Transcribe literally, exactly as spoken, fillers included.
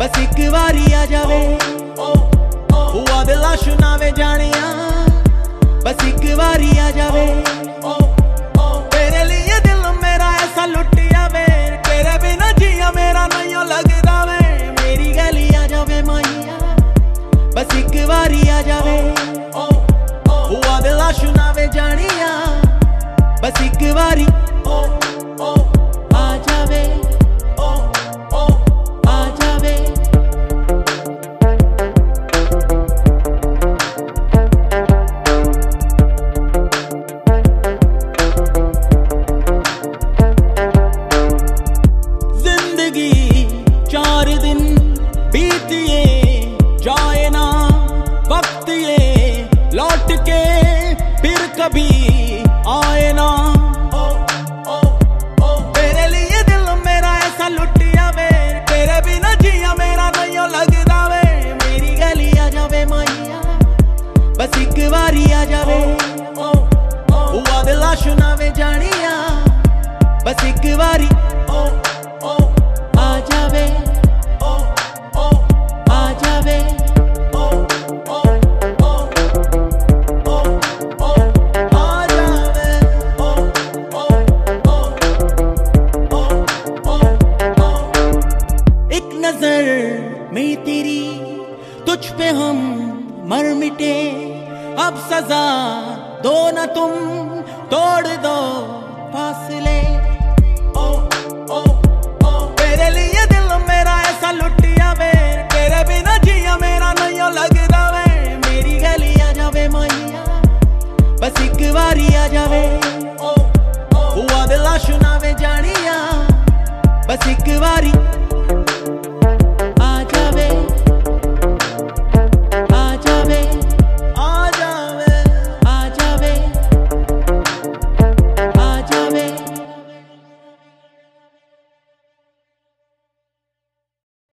बस एक बारी आ जावे, हुआ दिल सुनावे जानिया, बस एक बारी आ जावे। तेरे लिए दिल मेरा ऐसा लुटिया वे, तेरे बिना जिया मेरा नहीं लगदा वे। मेरी गली आ जावे माहिया, बस एक बारी आ जावे, हुआ दिल सुनावे जानिया, बस एक बारी आ जावे, आ जावे। जिंदगी चार दिन बीतिए जाए ना, वक्त ये लौट के फिर कभी आए ना। तेरे लिए दिल मेरा ऐसा लुटिया वे, तेरे बिना जिया मेरा नहीं लगदा वे। मेरी गली आ जावे माहिया, बस एक बारी आ जावे, हुआ दिल सुनावे जानिया, बस एक बारी आ जावे, आ जावे। नजर में तेरी तुझ पे हम मर मिटे, अब सजा दो न तुम, तोड़ दो फासले। ओ ओ ओ तेरे लिए दिल मेरा ऐसा लुटिया वे, तेरे बिना जिया मेरा नहीं लगदा वे। मेरी गली आ जावे माहिया, बस एक बारी आ जावे, हुआ दिल सुनावे जानिया, बस एक बारी